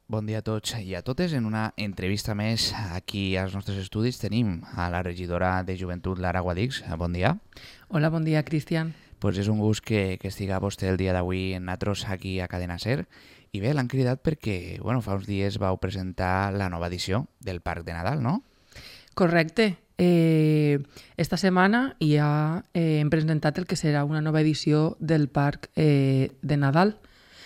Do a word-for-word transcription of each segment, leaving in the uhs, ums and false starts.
Bon dia a tots i a totes. En una entrevista més aquí als nostres estudis tenim a la regidora de Joventut, Lara Guadix. Bon dia. Hola, bon dia, Cristian. Pues és un gust que, que estiga vostè el dia d'avui en nosaltres aquí a Cadena Ser. I bé, l'han cridat perquè bueno, fa uns dies vau presentar la nova edició del Parc de Nadal, no? Correcte. Eh, esta setmana ja eh, hem presentat el que serà una nova edició del Parc eh, de Nadal,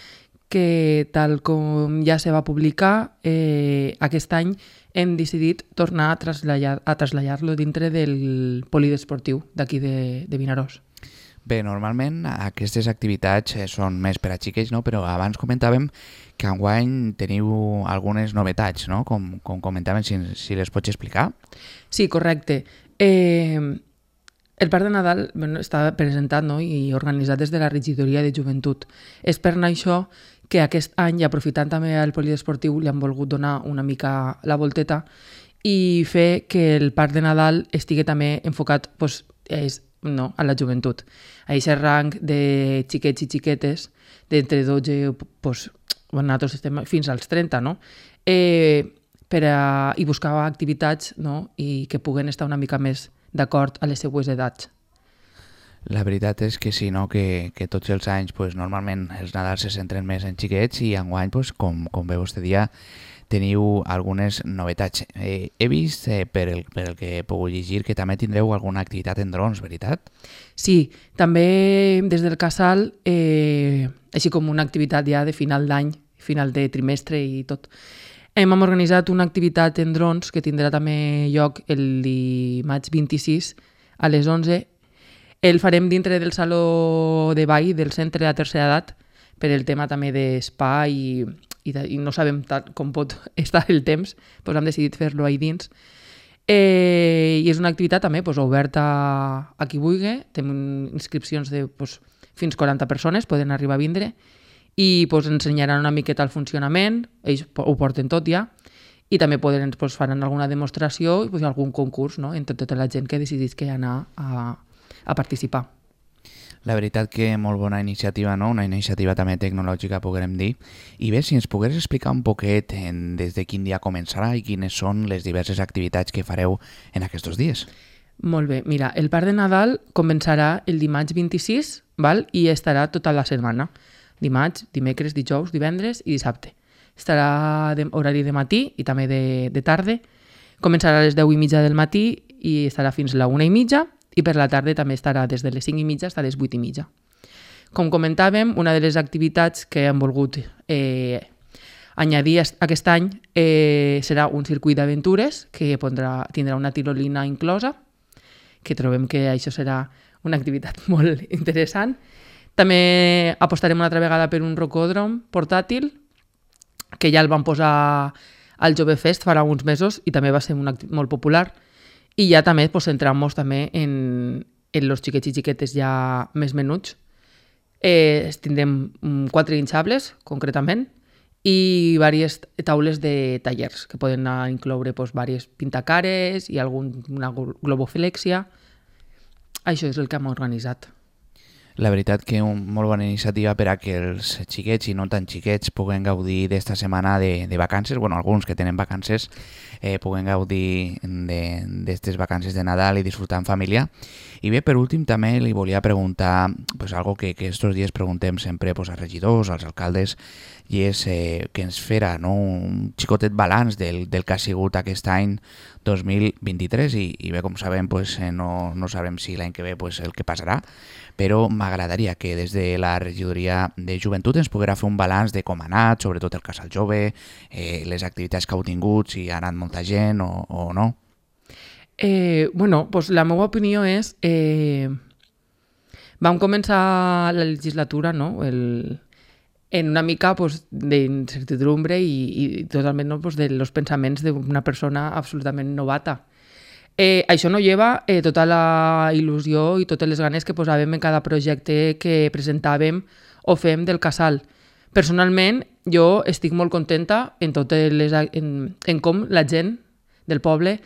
que tal com ja se va publicar, eh, aquest any hem decidit tornar a traslladar, a traslladar-lo dintre del polidesportiu d'aquí de, de Vinaròs. Bé, normalment aquestes activitats són més per a xiquets, no? Però abans comentàvem que enguany teniu algunes novetats, no? Com, com comentàvem, si, si les pots explicar. Sí, correcte. Eh, el Parc de Nadal bueno, està presentat, no? I organitzat des de la regidoria de Joventut. És per això que aquest any, i aprofitant també el polidesportiu, li han volgut donar una mica la volteta i fer que el Parc de Nadal estigui també enfocat pues, és, no, a la joventut. A aquest rang de xiquets i xiquetes d'entre dotze pues, bueno, nosaltres estem fins als trenta, no? Eh, per a, i buscar activitats, no? I que puguen estar una mica més d'acord a les seues edats. La veritat és que sí, no? que, que tots els anys pues, normalment els Nadals se centren més en xiquets i enguany, pues, com, com veu este dia, teniu algunes novetats. Eh, he vist, eh, per, el, per el que he pogut llegir, que també tindreu alguna activitat en drons, veritat? Sí, també des del Casal, eh, així com una activitat ja de final d'any, final de trimestre i tot. Hem organitzat una activitat en drons que tindrà també lloc el dimarts vint-i-sis a les onze. El farem dintre del saló de ball del centre de la tercera edat per el tema també d'espai i, i, de, i no sabem tal, com pot estar el temps, doncs hem decidit fer-lo ahí dins. Eh, I és una activitat també doncs, oberta a qui vulgui, tenim inscripcions de doncs, fins quaranta persones, poden arribar a vindre i doncs, ensenyaran una miqueta el funcionament, ells ho porten tot ja, i també poden, doncs, faran alguna demostració i doncs, algun concurs, no? Entre tota la gent que decidís que anar a a participar. La veritat que molt bona iniciativa, no? Una iniciativa també tecnològica, podrem dir. I bé, si ens pogués explicar un poquet en, des de quin dia començarà i quines són les diverses activitats que fareu en aquests dies. Molt bé, mira, el Parc de Nadal començarà el dimarts vint-i-sis, val? I estarà tota la setmana. Dimarts, dimecres, dijous, divendres i dissabte. Estarà de, horari de matí i també de, de tarda. Començarà a les deu i mitja del matí i estarà fins a la una i mitja. I per la tarda també estarà des de les cinc i mitja fins a les vuit i mitja. Com comentàvem, una de les activitats que hem volgut eh, añadir aquest any eh, serà un circuit d'aventures que pondrà, tindrà una tirolina inclosa, que trobem que això serà una activitat molt interessant. També apostarem una altra vegada per un rocòdrom portàtil, que ja el vam posar al Jove Fest farà uns mesos i també va ser una, molt popular. I ja també pues, centrem-nos també en, en els xiquets i xiquetes ja més menuts. Eh, tindrem quatre hinchables, concretament, i diverses taules de tallers, que poden incloure pues, diverses pintacares i alguna globofilèxia. Això és el que hem organitzat. La veritat que una molt bona iniciativa per a que els xiquets i no tan xiquets puguen gaudir d'esta setmana de, de vacances, bueno, alguns que tenen vacances eh, puguen gaudir d'aquestes vacances de Nadal i disfrutar en família. I bé, per últim també li volia preguntar pues, algo que, que estos dies preguntem sempre pues, als regidors, als alcaldes, i és eh, que ens farà no, un xicotet balanç del, del que ha sigut aquest any dos mil vint-i-tres i, i bé, com sabem, pues, eh, no, no sabrem si l'any que ve pues, el que passarà, però m'agradaria que des de la regidoria de Joventut ens poguera fer un balanç de com ha anat, sobretot el Casal Jove, eh, les activitats que heu tingut, si ha anat molta gent o, o no. Eh, bueno, pues la meva opinió és... Eh, vam començar la legislatura, no?, el... en una mica pues, d'incertidumbre i, i totalment no, pues, de los pensaments d'una persona absolutament novata. Eh, això no lleva eh, tota la il·lusió i totes les ganes que posàvem en cada projecte que presentàvem o fem del Casal. Personalment, jo estic molt contenta en, totes les, en, en com la gent del poble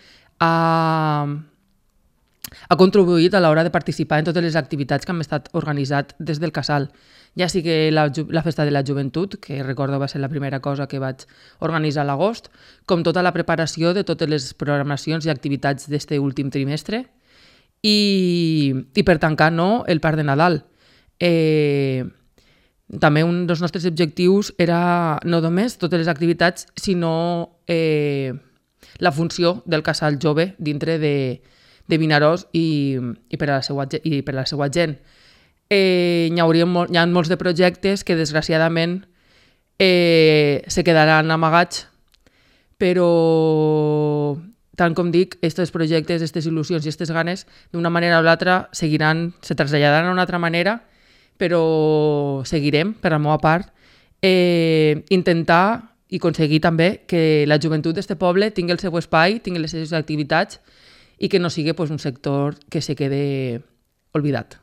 ha, ha contribuït a l'hora de participar en totes les activitats que han estat organitzat des del Casal. ja sigui la, la festa de la joventut, que recordo va ser la primera cosa que vaig organitzar a l'agost, com tota la preparació de totes les programacions i activitats d'este últim trimestre, i, i per tancar, no, el Parc de Nadal. Eh, també un dels nostres objectius era no només totes les activitats, sinó eh, la funció del casal jove dintre de, de Vinaròs i, i, per a la seva, i per a la seva gent. Eh, hi, hauria molt, hi ha molts de projectes que desgraciadament eh, se quedaran amagats, però tant com dic, aquests projectes, aquestes il·lusions i aquestes ganes, d'una manera o l'altra seguiran, se traslladaran a una altra manera, però seguirem, per la meva part, eh, intentar i aconseguir també que la joventut d'aquest poble tingui el seu espai, tingui les seves activitats i que no sigui pues, un sector que se quede oblidat.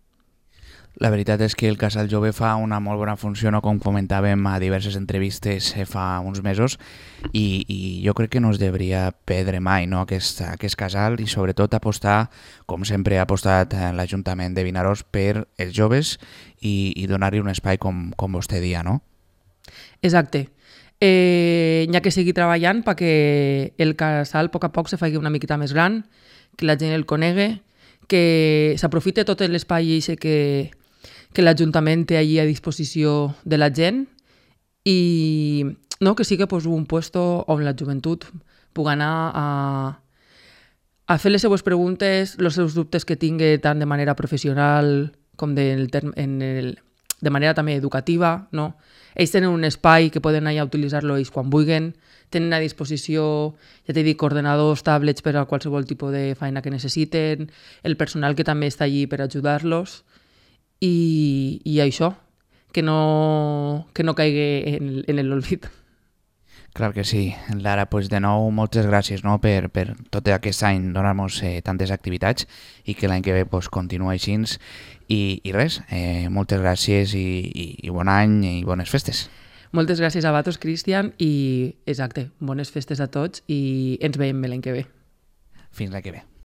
La veritat és que el Casal Jove fa una molt bona funció, no? Com comentàvem a diverses entrevistes fa uns mesos, i, i jo crec que no es devria perdre mai, no? aquest, aquest casal, i sobretot apostar, com sempre ha apostat l'Ajuntament de Vinaròs, per els joves i, i donar-hi un espai com, com vostè dia, no? Exacte. Eh, hi ha que seguir treballant perquè el casal a poc a poc se faci una miqueta més gran, que la gent el conegui, que s'aprofite tot l'espai que, que l'Ajuntament té allí a disposició de la gent i no, que sigui pues, un puesto on la joventut pugui anar a, a fer les seues preguntes, els seus dubtes que tingui tant de manera professional com de, en el, de manera també educativa. No? Ells tenen un espai que poden anar a utilitzar-lo ells quan vulguin, tenen a disposició, ja t'he dit, ordenadors, tablets per a qualsevol tipus de feina que necessiten, el personal que també està allí per ajudar-los i, i això, que no, que no caigui en, en l'olvid. Clar que sí. Lara, pues de nou, moltes gràcies, no? per, per tot aquest any donar-nos eh, tantes activitats i que l'any que ve pues, continua així. I, i res, eh, moltes gràcies i, i, i bon any i bones festes. Moltes gràcies a vosaltres, Cristian, i exacte, bones festes a tots i ens veiem l'any que ve. Fins l'any que ve.